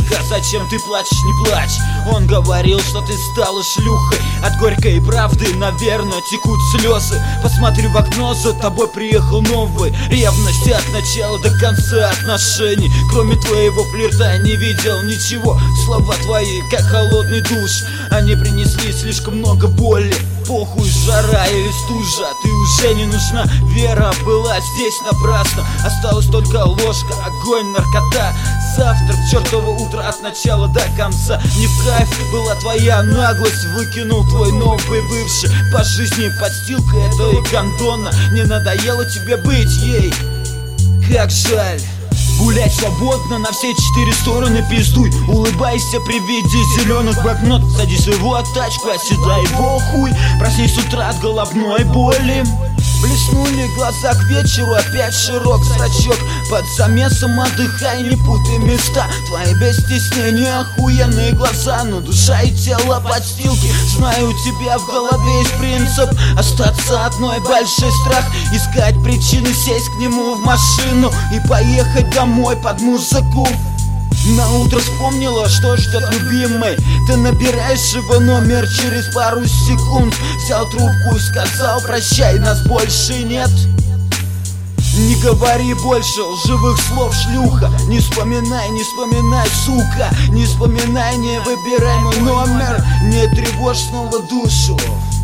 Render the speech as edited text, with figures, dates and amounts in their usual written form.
Детка, зачем ты плачешь, не плачь. Он говорил, что ты стала шлюхой. От горькой правды, наверное, текут слезы. Посмотри в окно, за тобой приехал новый. Ревность от начала до конца отношений. Кроме твоего флирта я не видел ничего. Слова твои, как холодный душ, они принесли слишком много боли. Похуй, жара или стужа, ты уже не нужна. Вера была здесь напрасно. Осталась только ложка, огонь, наркота. Завтрак, чертово утро от начала до конца. Не в кайф была твоя наглость. Выкинул твой новый бывший. По жизни подстилка этой гондона. Не надоело тебе быть ей? Как жаль. Гулять свободно на все 4 стороны, пиздуй. Улыбайся при виде зеленых блокнот. Садись в его тачку, оседлай его хуй. Проснись с утра от головной боли. Блеснули глаза к вечеру, опять широк зрачок. Под замесом отдыхай, не путай места. Твои без стеснения охуенные глаза, но душа и тело подстилки. Знаю, у тебя в голове есть принцип остаться одной, большой страх. Искать причины, сесть к нему в машину и поехать домой под музыку. На утро вспомнила, что ждет любимый. Ты набираешь его номер через пару секунд. Взял трубку и сказал: прощай, нас больше нет. Не говори больше лживых слов, шлюха. Не вспоминай, сука. Не вспоминай, не выбирай мой номер. Не тревожь снова душу.